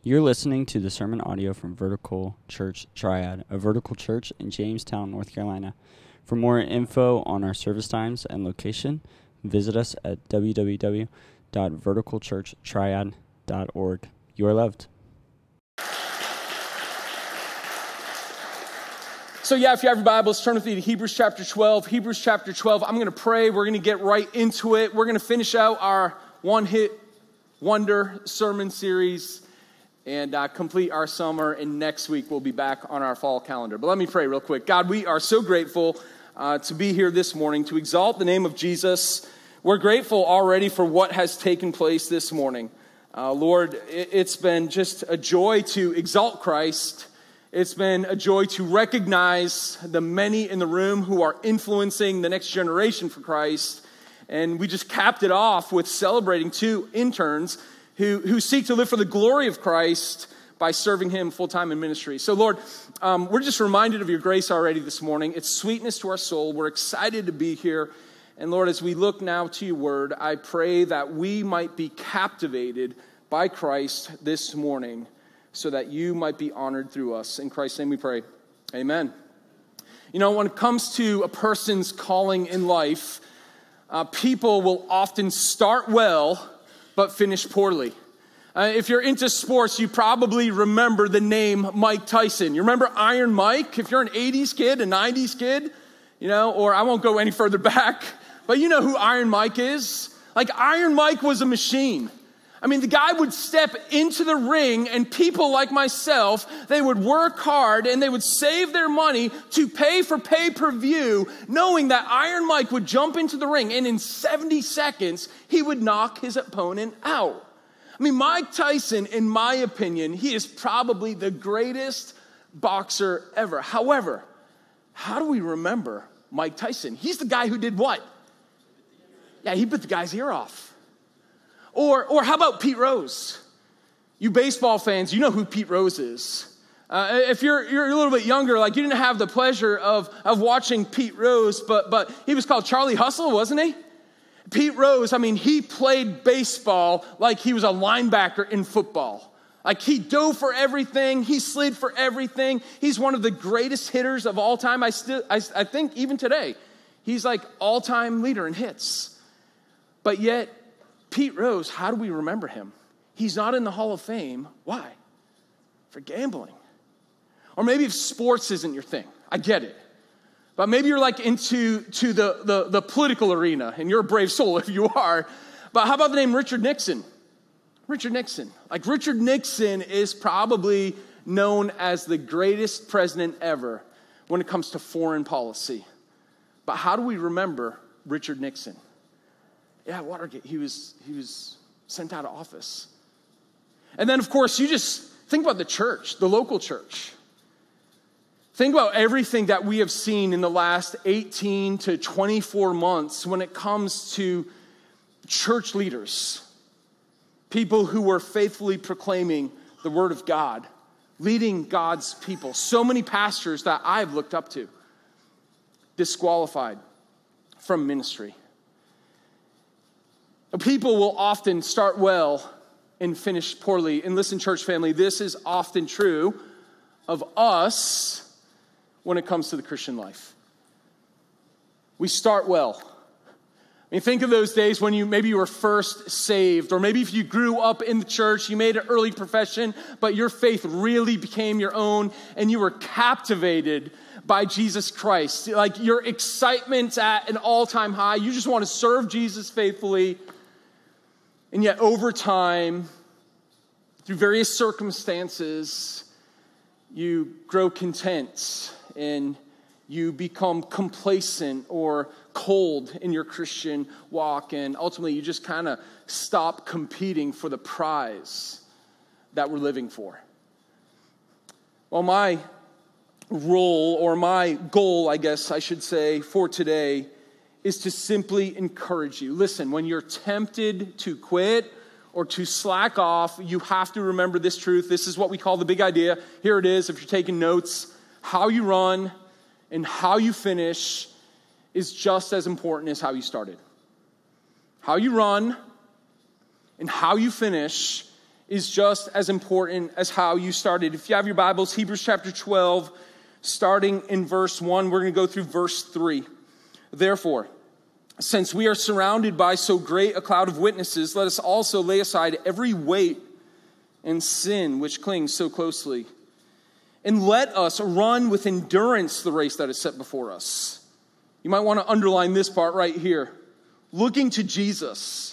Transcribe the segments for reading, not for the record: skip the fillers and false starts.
You're listening to the sermon audio from Vertical Church Triad, a vertical church in Jamestown, North Carolina. For more info on our service times and location, visit us at www.verticalchurchtriad.org. You are loved. So if you have your Bibles, turn with me to Hebrews chapter 12. Hebrews chapter 12, I'm going to pray. We're going to get right into it. We're going to finish out our one-hit wonder sermon series and complete our summer. And next week, we'll be back on our fall calendar. But let me pray real quick. God, we are so grateful to be here this morning to exalt the name of Jesus. We're grateful already for what has taken place this morning. Lord, it's been just a joy to exalt Christ. It's been a joy to recognize the many in the room who are influencing the next generation for Christ. And we just capped it off with celebrating two interns who seek to live for the glory of Christ by serving him full-time in ministry. So Lord, we're just reminded of your grace already this morning. It's sweetness to our soul. We're excited to be here. And Lord, as we look now to your word, I pray that we might be captivated by Christ this morning, so that you might be honored through us. In Christ's name we pray. Amen. You know, when it comes to a person's calling in life, people will often start well, but finish poorly. If you're into sports, you probably remember the name Mike Tyson. You remember Iron Mike? If you're an 80s kid, a 90s kid, or I won't go any further back, but you know who Iron Mike is? Like, Iron Mike was a machine. I mean, the guy would step into the ring, and people like myself, they would work hard and they would save their money to pay for pay-per-view, knowing that Iron Mike would jump into the ring, and in 70 seconds, he would knock his opponent out. I mean, Mike Tyson, in my opinion, he is probably the greatest boxer ever. However, how do we remember Mike Tyson? He's the guy who did what? Yeah, he bit the guy's ear off. Or how about Pete Rose? You baseball fans, you know who Pete Rose is. If you're a little bit younger, like you didn't have the pleasure of watching Pete Rose, but he was called Charlie Hustle, wasn't he? Pete Rose, I mean, he played baseball like he was a linebacker in football. Like, he dove for everything, he slid for everything. He's one of the greatest hitters of all time. I think even today, he's like all-time leader in hits. But yet, Pete Rose, how do we remember him? He's not in the Hall of Fame. Why? For gambling. Or maybe if sports isn't your thing. I get it. But maybe you're like into the political arena, and you're a brave soul if you are. But how about the name Richard Nixon? Richard Nixon. Like, Richard Nixon is probably known as the greatest president ever when it comes to foreign policy. But how do we remember Richard Nixon? Yeah, Watergate, he was sent out of office. And then, of course, you just think about the church, the local church. Think about everything that we have seen in the last 18 to 24 months when it comes to church leaders, people who were faithfully proclaiming the word of God, leading God's people. So many pastors that I've looked up to, disqualified from ministry. People will often start well and finish poorly. And listen, church family, this is often true of us when it comes to the Christian life. We start well. I mean, think of those days when maybe you were first saved, or maybe if you grew up in the church, you made an early profession, but your faith really became your own, and you were captivated by Jesus Christ. Like, your excitement's at an all-time high. You just want to serve Jesus faithfully. And yet, over time, through various circumstances, you grow content and you become complacent or cold in your Christian walk. And ultimately, you just kind of stop competing for the prize that we're living for. Well, my role, or my goal, I guess I should say, for today is to simply encourage you. Listen, when you're tempted to quit or to slack off, you have to remember this truth. This is what we call the big idea. Here it is, if you're taking notes. How you run and how you finish is just as important as how you started. How you run and how you finish is just as important as how you started. If you have your Bibles, Hebrews chapter 12, starting in verse 1, we're going to go through verse 3. Therefore, since we are surrounded by so great a cloud of witnesses, let us also lay aside every weight and sin which clings so closely. And let us run with endurance the race that is set before us. You might want to underline this part right here. Looking to Jesus.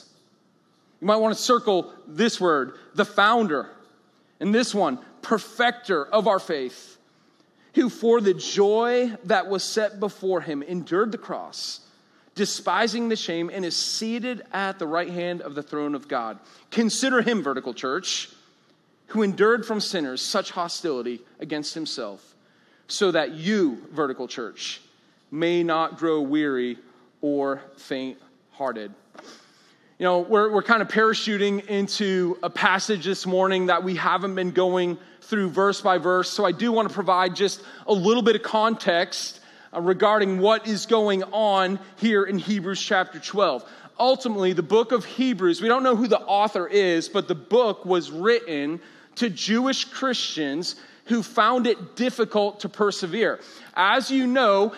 You might want to circle this word, the founder. And this one, perfecter of our faith, who for the joy that was set before him endured the cross, despising the shame, and is seated at the right hand of the throne of God. Consider him, Vertical Church, who endured from sinners such hostility against himself, so that you, Vertical Church, may not grow weary or faint-hearted. You know, we're kind of parachuting into a passage this morning that we haven't been going through verse by verse, so I do want to provide just a little bit of context regarding what is going on here in Hebrews chapter 12. Ultimately, the book of Hebrews, we don't know who the author is, but the book was written to Jewish Christians who found it difficult to persevere. As you know,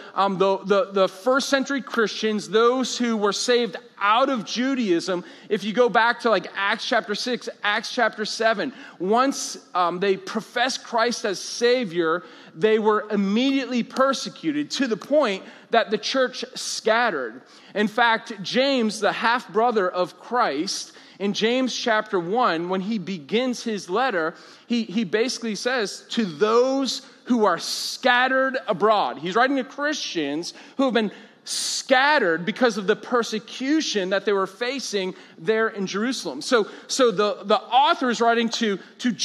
the first century Christians, those who were saved out of Judaism, if you go back to like Acts chapter 6, Acts chapter 7, once they professed Christ as Savior, they were immediately persecuted to the point that the church scattered. In fact, James, the half-brother of Christ, in James chapter 1, when he begins his letter, he basically says, to those who are scattered abroad. He's writing to Christians who have been scattered because of the persecution that they were facing there in Jerusalem. So the author is writing to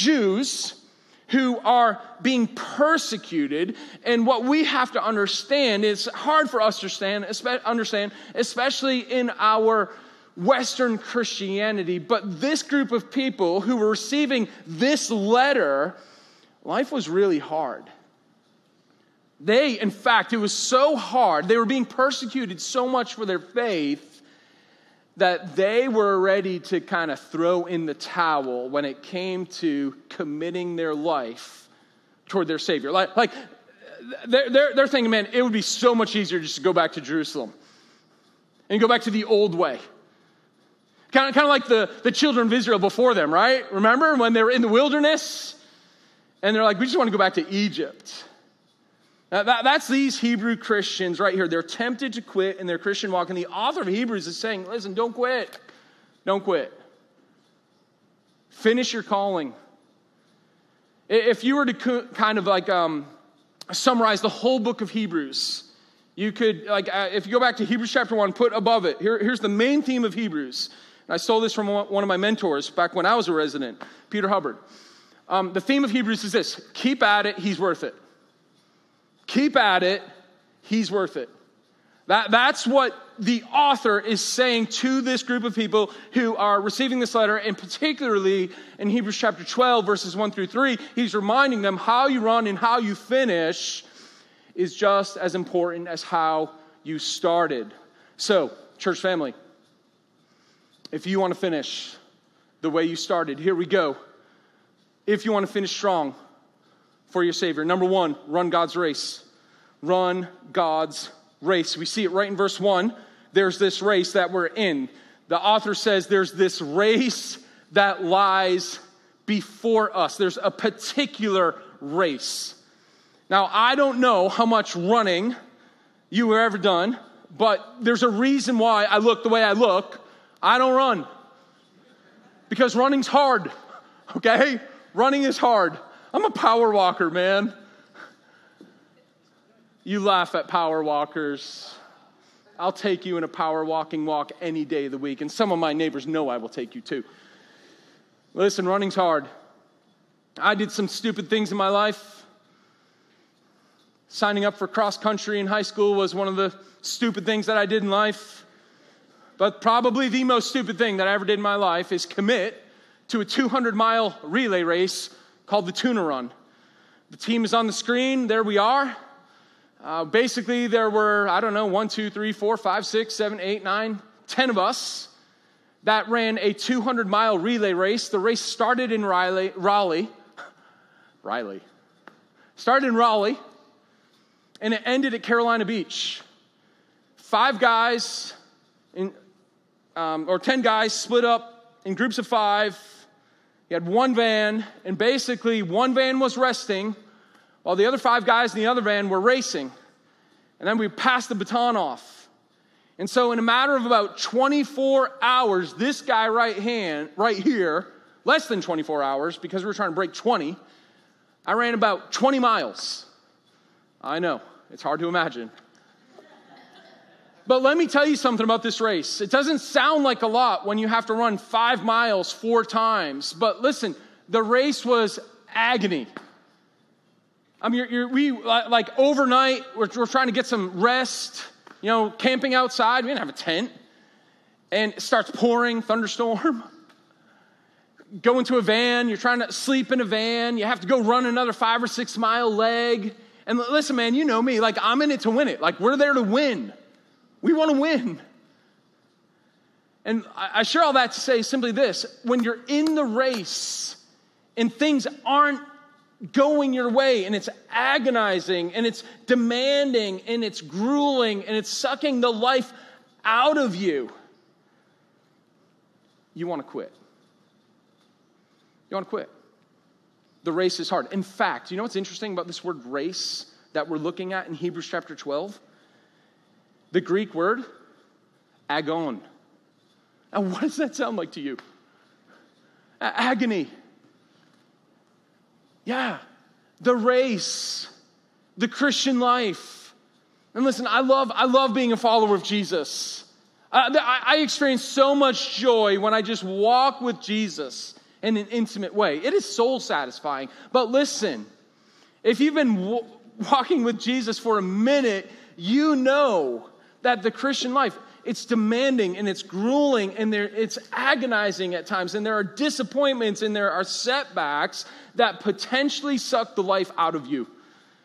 Jews who are being persecuted, and what we have to understand is hard for us to understand, especially in our Western Christianity, but this group of people who were receiving this letter, life was really hard. In fact, it was so hard, they were being persecuted so much for their faith that they were ready to kind of throw in the towel when it came to committing their life toward their Savior. Like they're thinking, man, it would be so much easier just to go back to Jerusalem and go back to the old way. Kind of like the children of Israel before them, right? Remember when they were in the wilderness? And they're like, we just want to go back to Egypt. That's these Hebrew Christians right here. They're tempted to quit in their Christian walk. And the author of Hebrews is saying, listen, don't quit. Don't quit. Finish your calling. If you were to kind of like summarize the whole book of Hebrews, you could, if you go back to Hebrews chapter 1, put above it, here's the main theme of Hebrews. And I stole this from one of my mentors back when I was a resident, Peter Hubbard. The theme of Hebrews is this: keep at it, he's worth it. Keep at it, he's worth it. That's what the author is saying to this group of people who are receiving this letter, and particularly in Hebrews chapter 12, verses 1 through 3, he's reminding them how you run and how you finish is just as important as how you started. So, church family, if you want to finish the way you started, here we go. If you want to finish strong for your Savior, number one, run God's race. Run God's race. We see it right in verse 1. There's this race that we're in. The author says there's this race that lies before us. There's a particular race. Now, I don't know how much running you have ever done, but there's a reason why I look the way I look. I don't run. Because running's hard, okay? Running is hard. I'm a power walker, man. You laugh at power walkers. I'll take you in a power walking walk any day of the week. And some of my neighbors know I will take you too. Listen, running's hard. I did some stupid things in my life. Signing up for cross country in high school was one of the stupid things that I did in life. But probably the most stupid thing that I ever did in my life is commit to a 200-mile relay race called the Tuna Run. The team is on the screen. There we are. Basically, there were, 1, 2, 3, 4, 5, 6, 7, 8, 9, 10 of us that ran a 200-mile relay race. The race started in Raleigh. Started in Raleigh, and it ended at Carolina Beach. 5 guys, 10 guys split up in groups of 5. You had one van, and basically one van was resting while the other 5 guys in the other van were racing. And then we passed the baton off. And so in a matter of about 24 hours, this guy right here, less than 24 hours, because we were trying to break 20, I ran about 20 miles. I know, it's hard to imagine. But let me tell you something about this race. It doesn't sound like a lot when you have to run 5 miles 4 times. But listen, the race was agony. I mean, like overnight, we're trying to get some rest, camping outside. We didn't have a tent. And it starts pouring, thunderstorm. Go into a van, you're trying to sleep in a van. You have to go run another 5 or 6 mile leg. And listen, man, you know me. Like, I'm in it to win it. Like, we're there to win. We want to win. And I share all that to say simply this. When you're in the race and things aren't going your way and it's agonizing and it's demanding and it's grueling and it's sucking the life out of you, you want to quit. You want to quit. The race is hard. In fact, you know what's interesting about this word race that we're looking at in Hebrews chapter 12? The Greek word, agon. Now, what does that sound like to you? Agony. Yeah, the race, the Christian life. And listen, I love being a follower of Jesus. I experience so much joy when I just walk with Jesus in an intimate way. It is soul satisfying. But listen, if you've been walking with Jesus for a minute, you know that the Christian life, it's demanding and it's grueling and it's agonizing at times. And there are disappointments and there are setbacks that potentially suck the life out of you.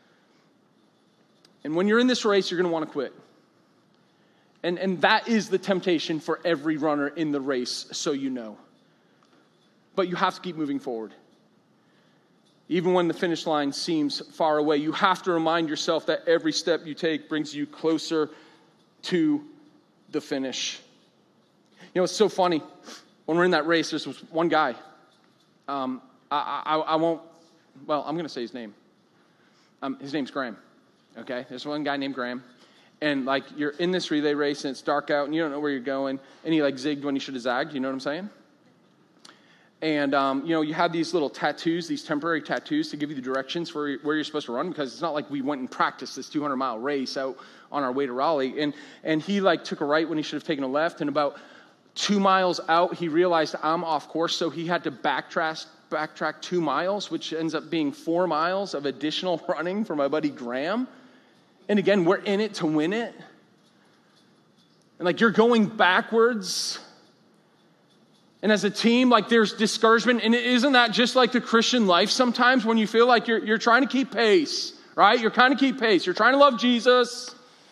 And when you're in this race, you're going to want to quit. And that is the temptation for every runner in the race, so you know. But you have to keep moving forward. Even when the finish line seems far away, you have to remind yourself that every step you take brings you closer to the finish. It's so funny. When we're in that race, there's one guy. I'm going to say his name. His name's Graham. Okay? There's one guy named Graham. And you're in this relay race and it's dark out and you don't know where you're going. And he zigged when he should have zagged. You know what I'm saying? And, you have these little tattoos, these temporary tattoos to give you the directions for where you're supposed to run, because it's not like we went and practiced this 200-mile race out on our way to Raleigh. And he took a right when he should have taken a left. And about 2 miles out, he realized I'm off course. So he had to backtrack 2 miles, which ends up being 4 miles of additional running for my buddy Graham. And again, we're in it to win it. And you're going backwards. And as a team, there's discouragement. And isn't that just like the Christian life sometimes, when you feel like you're trying to keep pace, right? You're trying to keep pace. You're trying to love Jesus.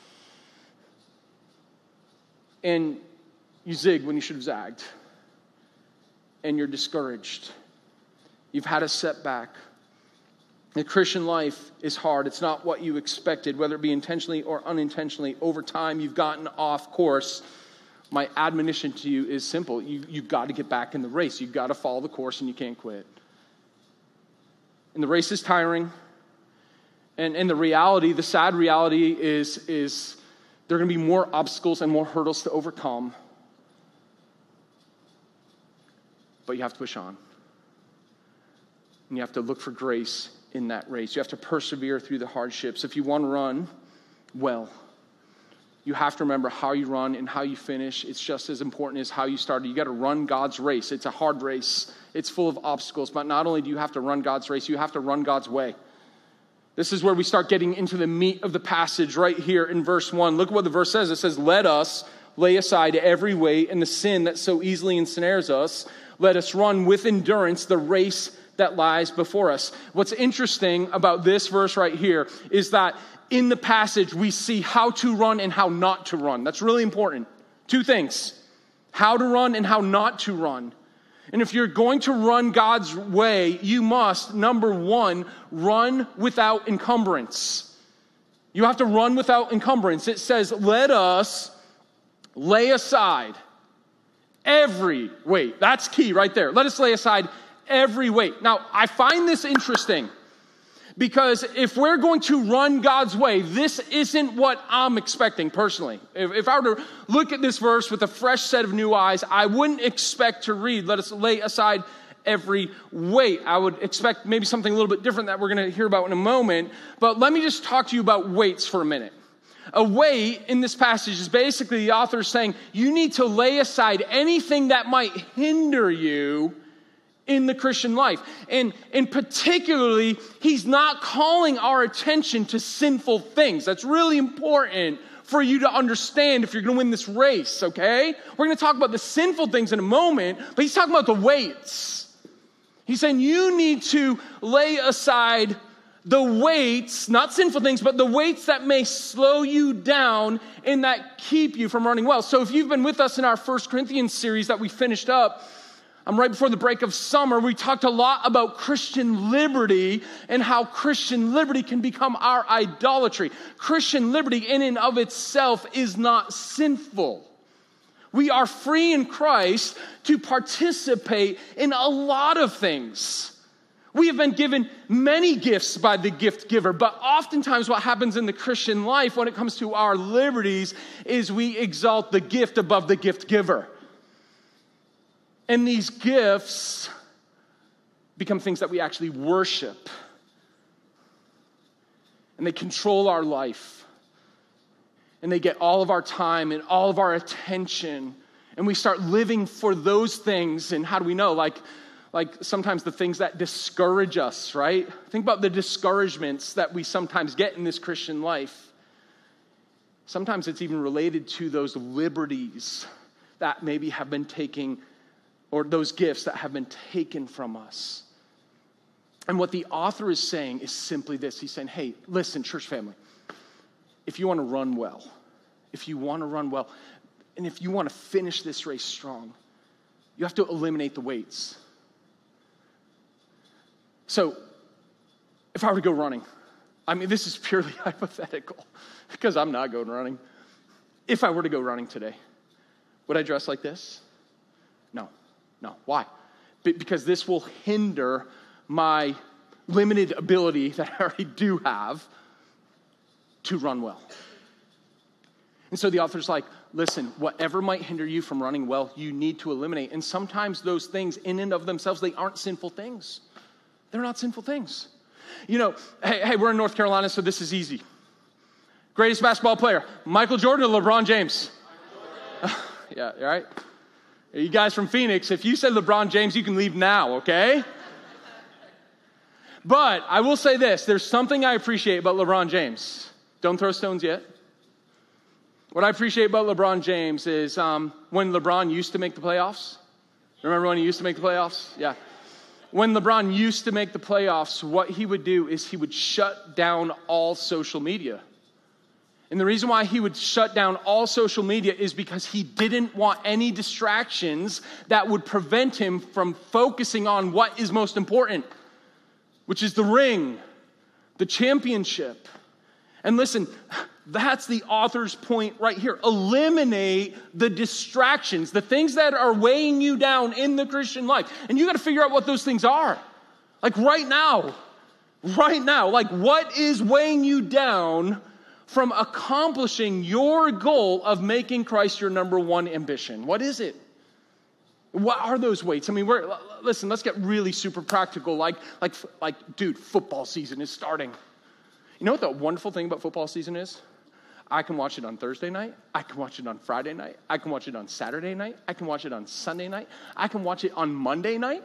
And you zig when you should have zagged. And you're discouraged. You've had a setback. The Christian life is hard. It's not what you expected, whether it be intentionally or unintentionally. Over time, you've gotten off course. My admonition to you is simple. You've got to get back in the race. You've got to follow the course and you can't quit. And the race is tiring. And the reality, the sad reality is there are going to be more obstacles and more hurdles to overcome. But you have to push on. And you have to look for grace in that race. You have to persevere through the hardships. If you want to run well, you have to remember how you run and how you finish. It's just as important as how you started. You got to run God's race. It's a hard race. It's full of obstacles. But not only do you have to run God's race, you have to run God's way. This is where we start getting into the meat of the passage right here in verse 1. Look at what the verse says. It says, "Let us lay aside every weight and the sin that so easily ensnares us. Let us run with endurance the race that lies before us." What's interesting about this verse right here is that in the passage we see how to run and how not to run. That's really important. 2 things. how to run and how not to run. And if you're going to run God's way, you must, number one, run without encumbrance. You have to run without encumbrance. It says, let us lay aside every weight. That's key right there. Let us lay aside every weight. Now, I find this interesting because if we're going to run God's way, this isn't what I'm expecting personally. If I were to look at this verse with a fresh set of new eyes, I wouldn't expect to read, let us lay aside every weight. I would expect maybe something a little bit different that we're going to hear about in a moment. But let me just talk to you about weights for a minute. A weight in this passage is basically the author saying you need to lay aside anything that might hinder you in the Christian life. And particularly, he's not calling our attention to sinful things. That's really important for you to understand if you're going to win this race, okay? We're going to talk about the sinful things in a moment, but he's talking about the weights. He's saying you need to lay aside the weights, not sinful things, but the weights that may slow you down and that keep you from running well. So if you've been with us in our 1 Corinthians series that we finished up, right before the break of summer, we talked a lot about Christian liberty and how Christian liberty can become our idolatry. Christian liberty in and of itself is not sinful. We are free in Christ to participate in a lot of things. We have been given many gifts by the gift giver, but oftentimes what happens in the Christian life when it comes to our liberties is we exalt the gift above the gift giver. And these gifts become things that we actually worship. And they control our life. And they get all of our time and all of our attention. And we start living for those things. And how do we know? Like sometimes the things that discourage us, right? Think about the discouragements that we sometimes get in this Christian life. Sometimes it's even related to those liberties that maybe have been taken, or those gifts that have been taken from us. And what the author is saying is simply this. He's saying, hey, listen, church family, if you want to run well, and if you want to finish this race strong, you have to eliminate the weights. So, if I were to go running, this is purely hypothetical, because I'm not going running. If I were to go running today, would I dress like this? No. Why? Because this will hinder my limited ability that I already do have to run well. And so the author's like, listen, whatever might hinder you from running well, you need to eliminate. And sometimes those things in and of themselves, they aren't sinful things. They're not sinful things. Hey, we're in North Carolina, so this is easy. Greatest basketball player, Michael Jordan or LeBron James? Yeah, right? You guys from Phoenix, if you said LeBron James, you can leave now, okay? But I will say this, there's something I appreciate about LeBron James. Don't throw stones yet. What I appreciate about LeBron James is when LeBron used to make the playoffs. Remember when he used to make the playoffs? Yeah. When LeBron used to make the playoffs, what he would do is he would shut down all social media. And the reason why he would shut down all social media is because he didn't want any distractions that would prevent him from focusing on what is most important, which is the ring, the championship. And listen, that's the author's point right here. Eliminate the distractions, the things that are weighing you down in the Christian life. And you got to figure out what those things are. Like right now, like what is weighing you down from accomplishing your goal of making Christ your number one ambition? What is it? What are those weights? Listen, let's get really super practical. Like, dude, football season is starting. You know what the wonderful thing about football season is? I can watch it on Thursday night. I can watch it on Friday night. I can watch it on Saturday night. I can watch it on Sunday night. I can watch it on Monday night.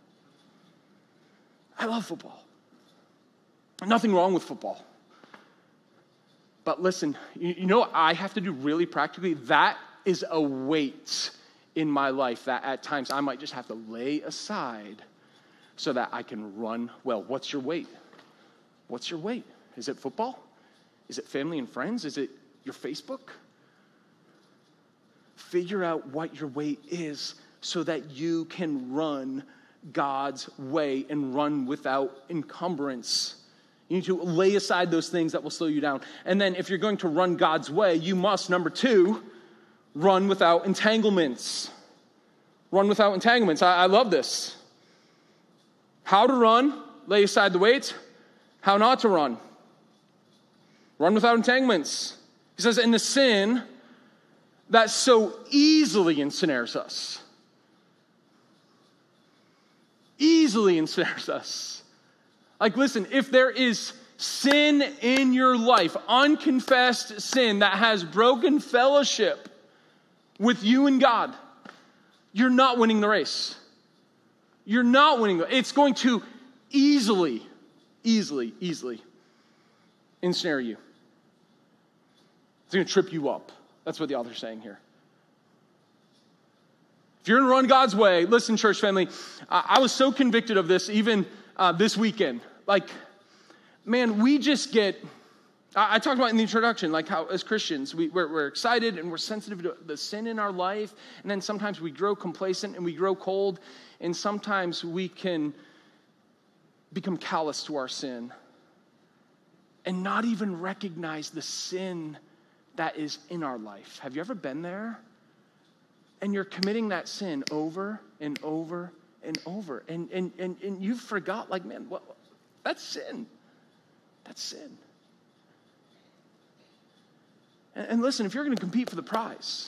I love football. Nothing wrong with football. But listen, you know what I have to do really practically? That is a weight in my life that at times I might just have to lay aside so that I can run well. What's your weight? What's your weight? Is it football? Is it family and friends? Is it your Facebook? figure out what your way is so that you can run God's way and run without encumbrance. You need to lay aside those things that will slow you down. And then if you're going to run God's way, you must, number 2, run without entanglements. Run without entanglements. I love this. How to run, lay aside the weights. How not to run. Run without entanglements. He says, in the sin that so easily ensnares us. Easily ensnares us. Like, listen, if there is sin in your life, unconfessed sin that has broken fellowship with you and God, you're not winning the race. You're not winning. It's going to easily ensnare you. It's going to trip you up. That's what the author's saying here. If you're going to run God's way, listen, church family, I was so convicted of this even this weekend. Like, man, we just get, I talked about in the introduction, like how as Christians, we're excited and we're sensitive to the sin in our life. And then sometimes we grow complacent and we grow cold. And sometimes we can become callous to our sin and not even recognize the sin that is in our life. Have you ever been there? And you're committing that sin over and over and over. And you forgot, like, man, that's sin. That's sin. And listen, if you're going to compete for the prize,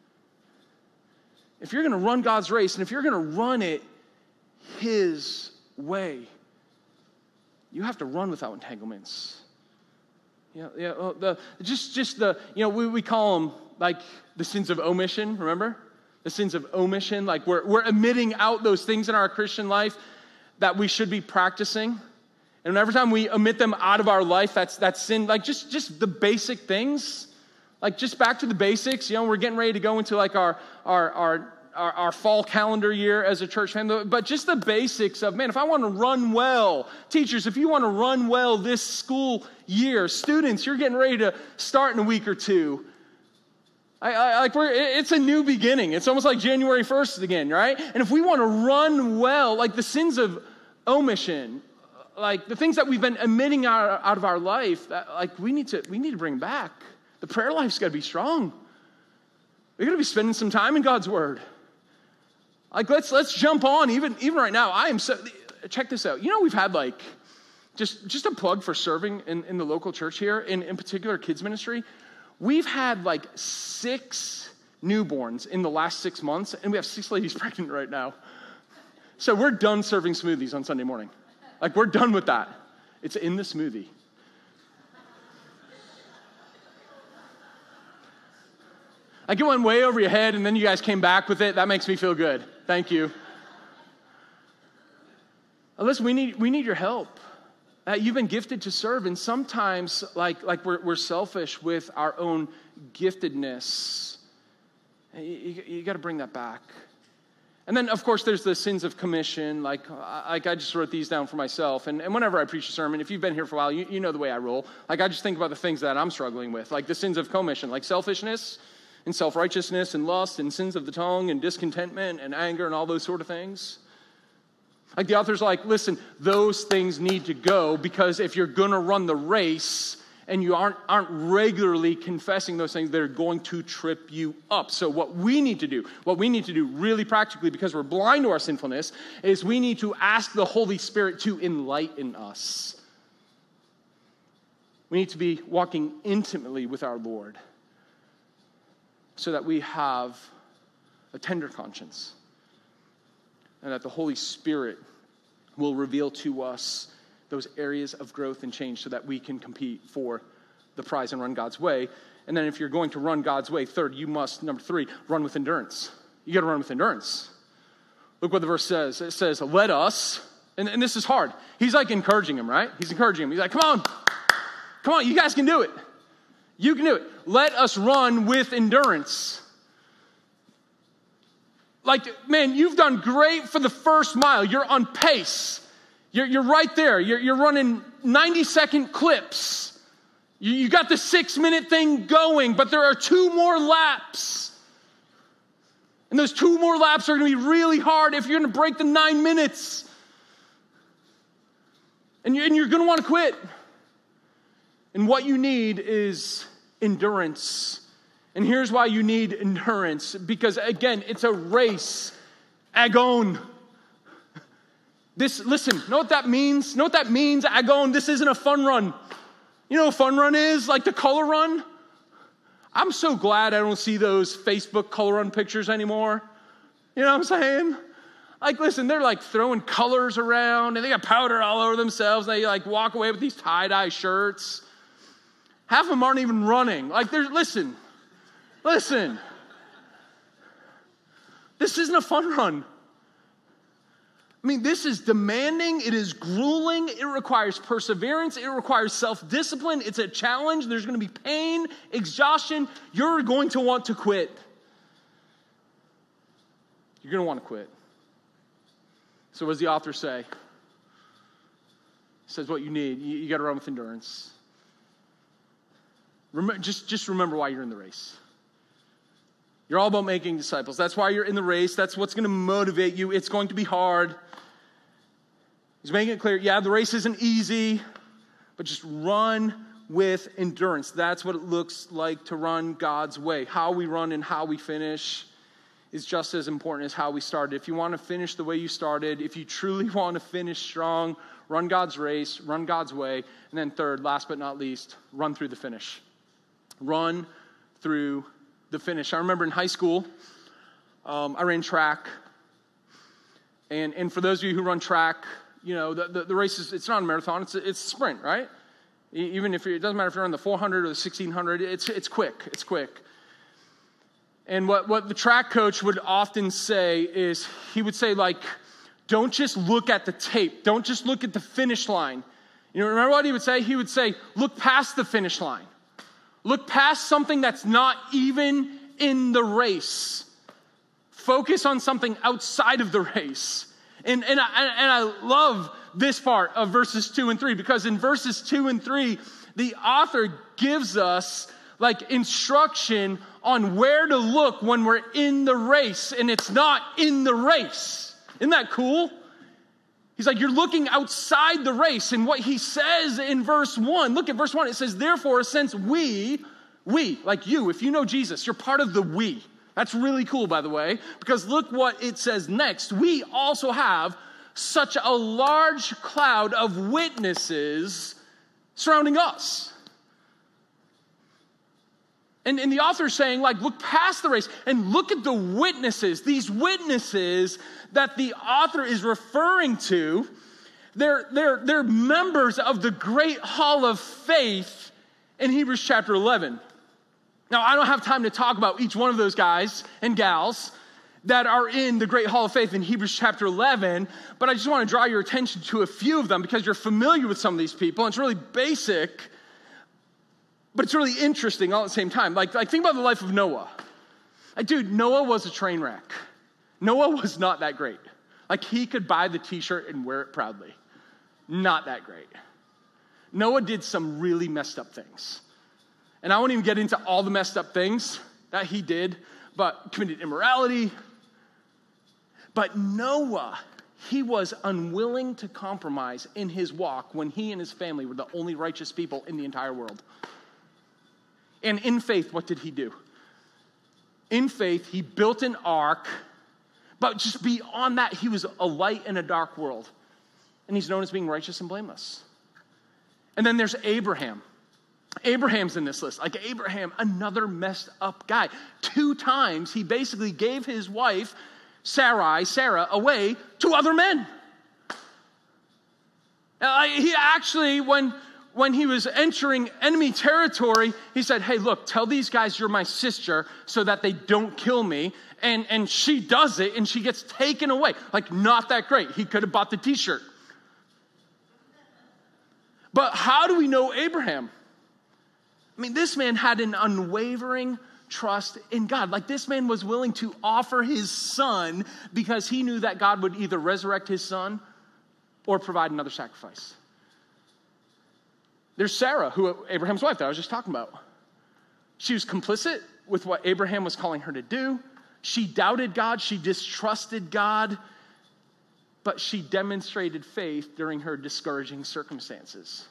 if you're going to run God's race, and if you're going to run it His way, you have to run without entanglements. We call them like the sins of omission, remember? The sins of omission, like we're omitting out those things in our Christian life that we should be practicing. And every time we omit them out of our life, that's sin. Like just the basic things, like just back to the basics. We're getting ready to go into like our fall calendar year as a church family, but just the basics of, man, if I want to run well, teachers, if you want to run well this school year, students, you're getting ready to start in a week or two. It's a new beginning. It's almost like January 1st again, right? And if we want to run well, like the sins of omission, like the things that we've been omitting out of our life, like we need to bring back. The prayer life's got to be strong. We're going to be spending some time in God's Word. Like let's jump on even right now. Check this out. We've had like just a plug for serving in the local church here, in particular kids ministry. We've had like 6 newborns in the last 6 months, and we have 6 ladies pregnant right now. So we're done serving smoothies on Sunday morning. Like, we're done with that. It's in the smoothie. Like, it went way over your head, and then you guys came back with it. That makes me feel good. Thank you. Listen, we need your help. You've been gifted to serve, and sometimes, like we're selfish with our own giftedness. You got to bring that back. And then, of course, there's the sins of commission. Like I just wrote these down for myself. And whenever I preach a sermon, if you've been here for a while, you know the way I roll. Like I just think about the things that I'm struggling with, like the sins of commission, like selfishness and self-righteousness and lust and sins of the tongue and discontentment and anger and all those sort of things. Like the author's like, listen, those things need to go, because if you're going to run the race and you aren't regularly confessing those things, they're going to trip you up. So what we need to do really practically, because we're blind to our sinfulness, is we need to ask the Holy Spirit to enlighten us. We need to be walking intimately with our Lord so that we have a tender conscience, and that the Holy Spirit will reveal to us those areas of growth and change so that we can compete for the prize and run God's way. And then if you're going to run God's way, third, you must, number 3, run with endurance. You got to run with endurance. Look what the verse says. It says, let us, and this is hard. He's like encouraging him, right? He's encouraging him. He's like, come on, you guys can do it. You can do it. Let us run with endurance. Like, man, you've done great for the first mile. You're on pace. You're right there. You're running 90-second clips. You got the 6-minute thing going, but there are 2 more laps. And those 2 more laps are going to be really hard if you're going to break the 9 minutes. And you're going to want to quit. And what you need is endurance. And here's why you need endurance. Because, again, it's a race. Agon. Listen, know what that means? Know what that means, agon? This isn't a fun run. You know what a fun run is? Like the color run? I'm so glad I don't see those Facebook color run pictures anymore. You know what I'm saying? Like, listen, they're like throwing colors around and they got powder all over themselves. They like walk away with these tie-dye shirts. Half of them aren't even running. Like, listen. This isn't a fun run. I mean, this is demanding, it is grueling, it requires perseverance, it requires self-discipline, it's a challenge, there's going to be pain, exhaustion, you're going to want to quit. You're going to want to quit. So what does the author say? He says what you need, you got to run with endurance. Just remember why you're in the race. You're all about making disciples. That's why you're in the race. That's what's going to motivate you. It's going to be hard. He's making it clear, yeah, the race isn't easy, but just run with endurance. That's what it looks like to run God's way. How we run and how we finish is just as important as how we started. If you want to finish the way you started, if you truly want to finish strong, run God's race, run God's way. And then third, last but not least, run through the finish. Run through the finish. I remember in high school, I ran track. And for those of you who run track, you know, the race is, it's not a marathon, it's a sprint, right? Even if it doesn't matter if you're on the 400 or the 1600, it's quick. And what the track coach would often say is, he would say, like, don't just look at the tape. Don't just look at the finish line. You know, remember what he would say? He would say, look past the finish line. Look past something that's not even in the race. Focus on something outside of the race. And I love this part of verses 2 and 3, because in verses 2 and 3, the author gives us like instruction on where to look when we're in the race, and it's not in the race. Isn't that cool? He's like, you're looking outside the race. And what he says in verse 1, look at verse 1, it says, therefore, since we, like you, if you know Jesus, you're part of the we. That's really cool, by the way, because look what it says next. We also have such a large cloud of witnesses surrounding us. And the author's saying, like, look past the race and look at the witnesses. These witnesses that the author is referring to, they're members of the great hall of faith in Hebrews chapter 11. Now, I don't have time to talk about each one of those guys and gals that are in the great hall of faith in Hebrews chapter 11, but I just want to draw your attention to a few of them because you're familiar with some of these people, and it's really basic, but it's really interesting all at the same time. Like think about the life of Noah. Like, dude, Noah was a train wreck. Noah was not that great. Like, he could buy the t-shirt and wear it proudly. Not that great. Noah did some really messed up things. And I won't even get into all the messed up things that he did, but committed immorality. But Noah, he was unwilling to compromise in his walk when he and his family were the only righteous people in the entire world. And in faith, what did he do? In faith, he built an ark, but just beyond that, he was a light in a dark world. And he's known as being righteous and blameless. And then there's Abraham. Abraham's in this list. Like, Abraham, another messed up guy. 2 times he basically gave his wife, Sarah, away to other men. He actually, when he was entering enemy territory, he said, hey, look, tell these guys you're my sister so that they don't kill me. And she does it, and she gets taken away. Like, not that great. He could have bought the t-shirt. But how do we know Abraham? I mean, this man had an unwavering trust in God. Like, this man was willing to offer his son because he knew that God would either resurrect his son or provide another sacrifice. There's Sarah, Abraham's wife that I was just talking about. She was complicit with what Abraham was calling her to do. She doubted God, she distrusted God, but she demonstrated faith during her discouraging circumstances.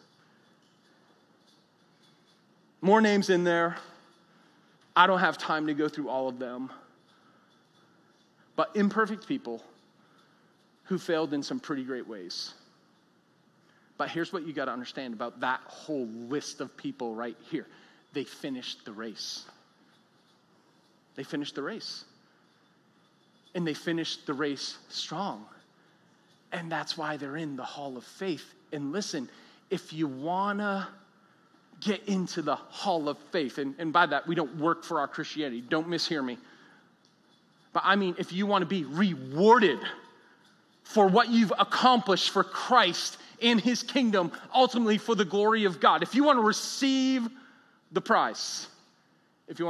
More names in there. I don't have time to go through all of them. But imperfect people who failed in some pretty great ways. But here's what you got to understand about that whole list of people right here. They finished the race. They finished the race. And they finished the race strong. And that's why they're in the Hall of Faith. And listen, if you want to get into the Hall of Faith, and by that, we don't work for our Christianity. Don't mishear me. But I mean, if you want to be rewarded for what you've accomplished for Christ in his kingdom, ultimately for the glory of God, if you want to receive the prize, you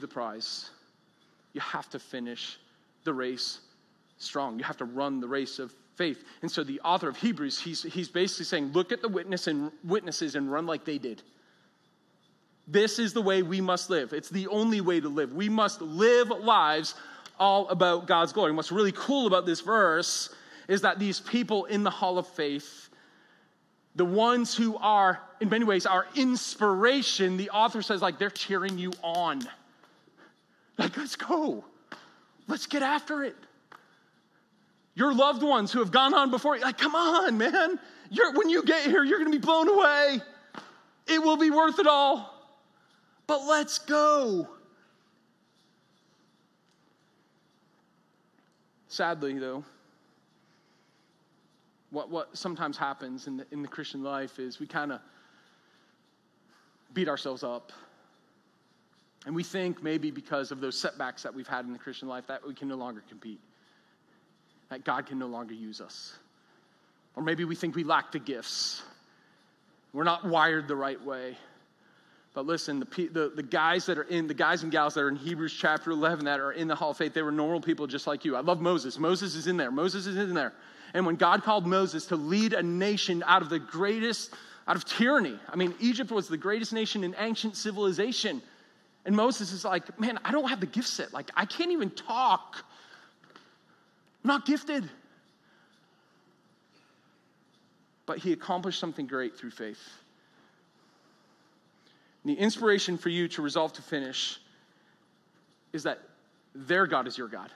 have to finish the race strong. You have to run the race of faith. And so the author of Hebrews, he's basically saying, look at the witnesses and run like they did. This is the way we must live. It's the only way to live. We must live lives all about God's glory. And what's really cool about this verse is that these people in the Hall of Faith, the ones who are, in many ways, our inspiration, the author says, like, they're cheering you on. Like, let's go. Let's get after it. Your loved ones who have gone on before you, like, come on, man. When you get here, you're going to be blown away. It will be worth it all. But let's go. Sadly, though, what sometimes happens in the Christian life is we kind of beat ourselves up. And we think maybe because of those setbacks that we've had in the Christian life that we can no longer compete. That God can no longer use us. Or maybe we think we lack the gifts. We're not wired the right way. But listen, the guys and gals that are in Hebrews chapter 11 that are in the Hall of Faith, they were normal people just like you. I love Moses. Moses is in there. And when God called Moses to lead a nation out of tyranny. I mean, Egypt was the greatest nation in ancient civilization. And Moses is like, man, I don't have the gift set. Like, I can't even talk. I'm not gifted. But he accomplished something great through faith. And the inspiration for you to resolve to finish is that their God is your God.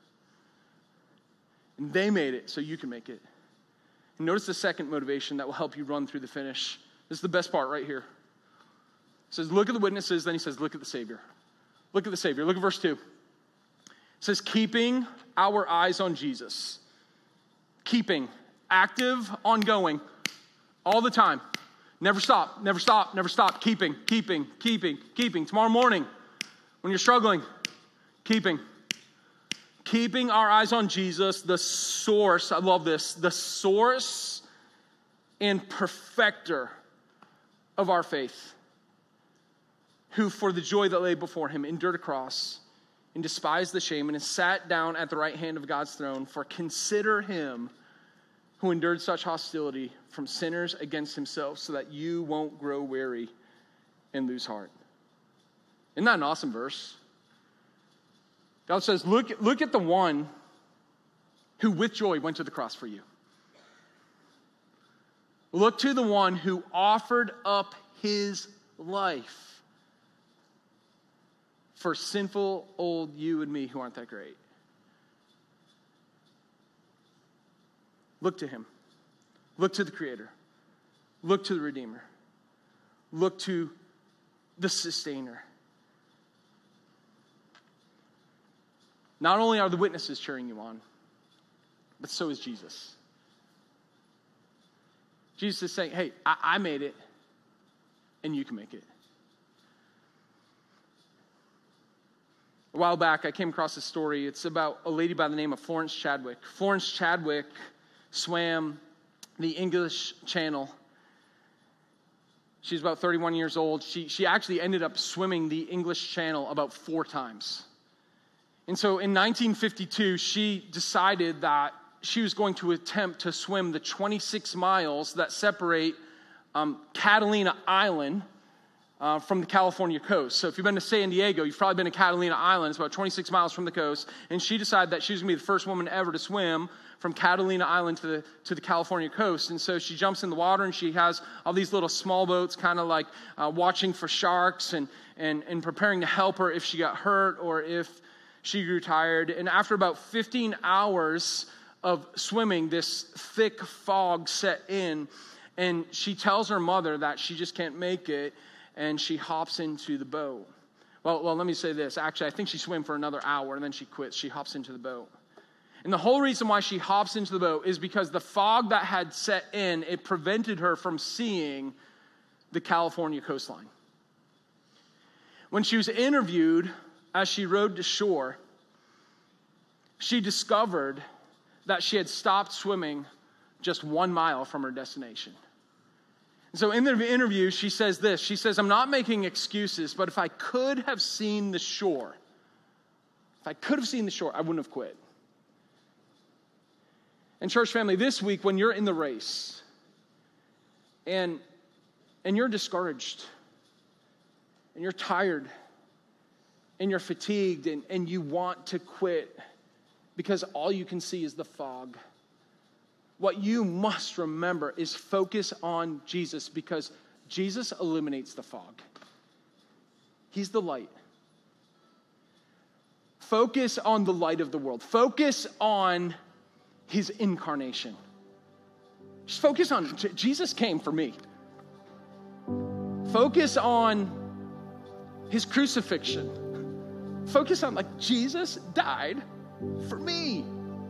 And they made it so you can make it. And notice the second motivation that will help you run through the finish. This is the best part right here. It says, look at the witnesses. Then he says, look at the Savior. Look at the Savior. Look at verse 2. It says, keeping our eyes on Jesus. Keeping. Active, ongoing. All the time. Never stop. Keeping. Tomorrow morning, when you're struggling, keeping our eyes on Jesus, the source, I love this, the source and perfecter of our faith, who for the joy that lay before him endured a cross and despised the shame and has sat down at the right hand of God's throne. For consider him who endured such hostility from sinners against himself, so that you won't grow weary and lose heart. Isn't that an awesome verse? God says, look at the one who with joy went to the cross for you. Look to the one who offered up his life for sinful old you and me who aren't that great. Look to him. Look to the Creator. Look to the Redeemer. Look to the Sustainer. Not only are the witnesses cheering you on, but so is Jesus. Jesus is saying, hey, I made it, and you can make it. A while back, I came across a story. It's about a lady by the name of Florence Chadwick. Florence Chadwick swam the English Channel. She's about 31 years old. She actually ended up swimming the English Channel about 4 times. And so in 1952, she decided that she was going to attempt to swim the 26 miles that separate Catalina Island from the California coast. So if you've been to San Diego, you've probably been to Catalina Island. It's about 26 miles from the coast. And she decided that she was going to be the first woman ever to swim from Catalina Island to the California coast. And so she jumps in the water, and she has all these little small boats kind of like watching for sharks and preparing to help her if she got hurt or if she grew tired. And after about 15 hours of swimming, this thick fog set in, and she tells her mother that she just can't make it, and she hops into the boat. Well, let me say this. Actually, I think she swam for another hour, and then she quits. She hops into the boat. And the whole reason why she hops into the boat is because the fog that had set in, it prevented her from seeing the California coastline. When she was interviewed, as she rowed to shore, she discovered that she had stopped swimming just 1 mile from her destination. And so in the interview, she says this. She says, "I'm not making excuses, but if I could have seen the shore, I wouldn't have quit." And church family, this week when you're in the race and you're discouraged and you're tired and you're fatigued and you want to quit because all you can see is the fog, what you must remember is focus on Jesus, because Jesus eliminates the fog. He's the light. Focus on the light of the world. Focus on his incarnation. Just focus on Jesus came for me. Focus on his crucifixion. Focus on Jesus died for me.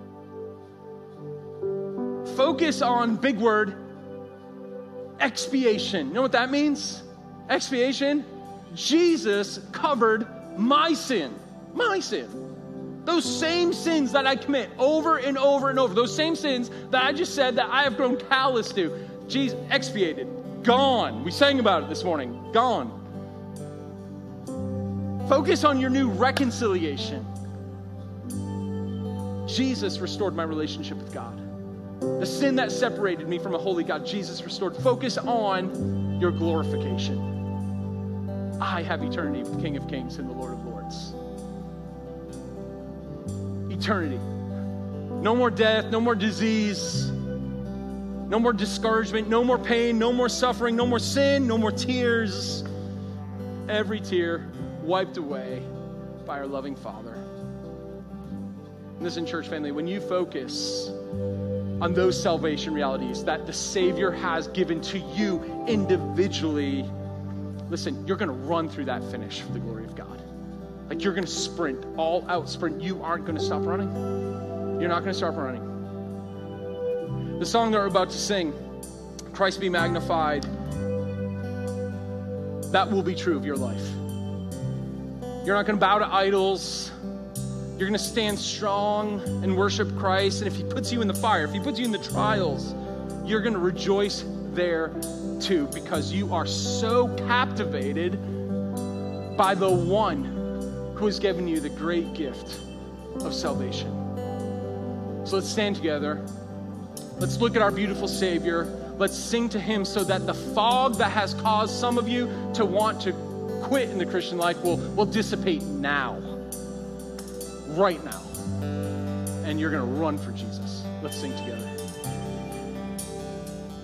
Focus on, big word, expiation. You know what that means? Expiation? Jesus covered my sin. My sin. Those same sins that I commit over and over and over. Those same sins that I just said that I have grown callous to. Jesus expiated. Gone. We sang about it this morning. Gone. Focus on your new reconciliation. Jesus restored my relationship with God. The sin that separated me from a holy God, Jesus restored. Focus on your glorification. I have eternity with the King of Kings and the Lord of Lords. Eternity. No more death, no more disease, no more discouragement, no more pain, no more suffering, no more sin, no more tears. Every tear wiped away by our loving Father. Listen, church family, when you focus on those salvation realities that the Savior has given to you individually, listen, you're going to run through that finish for the glory of God. You're going to sprint, all out sprint. You aren't going to stop running. You're not going to stop running. The song that we're about to sing, Christ Be Magnified, that will be true of your life. You're not going to bow to idols. You're going to stand strong and worship Christ. And if he puts you in the fire, if he puts you in the trials, you're going to rejoice there too, because you are so captivated by the one who has given you the great gift of salvation. So let's stand together. Let's look at our beautiful Savior. Let's sing to him so that the fog that has caused some of you to want to quit in the Christian life will dissipate now. Right now. And you're going to run for Jesus. Let's sing together.